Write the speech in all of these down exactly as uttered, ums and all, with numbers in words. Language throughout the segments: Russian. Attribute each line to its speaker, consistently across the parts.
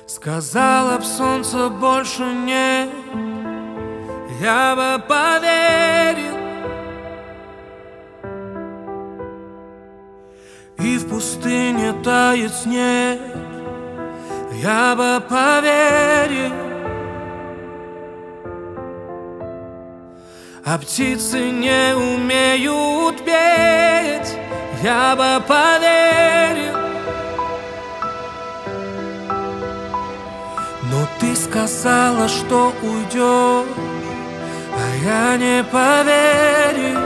Speaker 1: Сказала б, солнца больше нет, я бы поверил. И в пустыне тает снег, я бы поверил. А птицы не умеют петь, я бы поверил. Но ты сказала, что уйдешь, а я не поверил.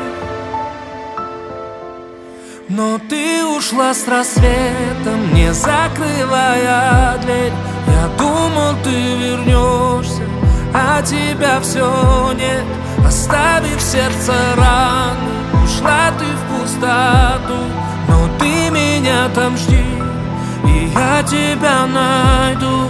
Speaker 1: Но ты ушла с рассветом, не закрывая дверь. Я думал, ты вернешься, а тебя все нет. Оставив сердце раны, ушла ты в пустоту. Но ты меня там жди, и я тебя найду.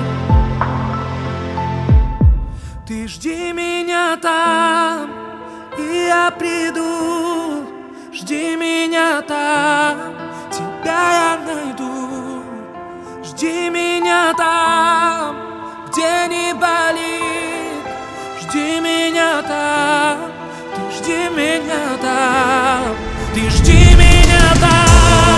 Speaker 1: Ты жди меня там, и я приду. Жди меня там, тебя я найду. Жди меня там, где не болит. Жди меня там, ты жди меня там, ты жди меня там.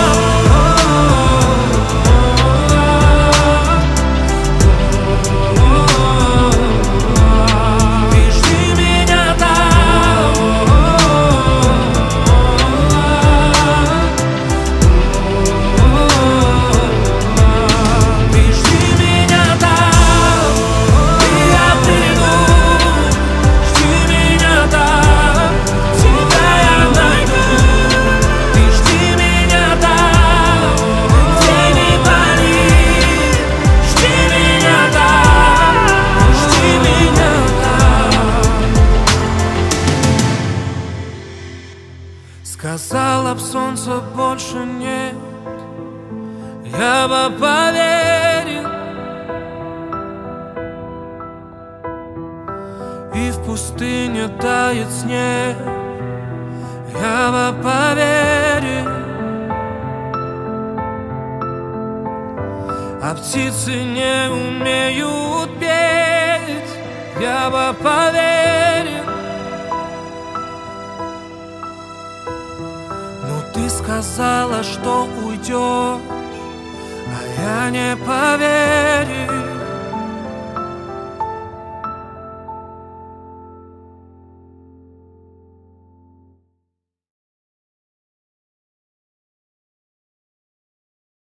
Speaker 1: Сказала б, солнца больше нет, я бы поверил. И в пустыне тает снег, я бы поверил. А птицы не умеют петь, я бы поверил. Ты сказала, что уйдешь, а я не поверил.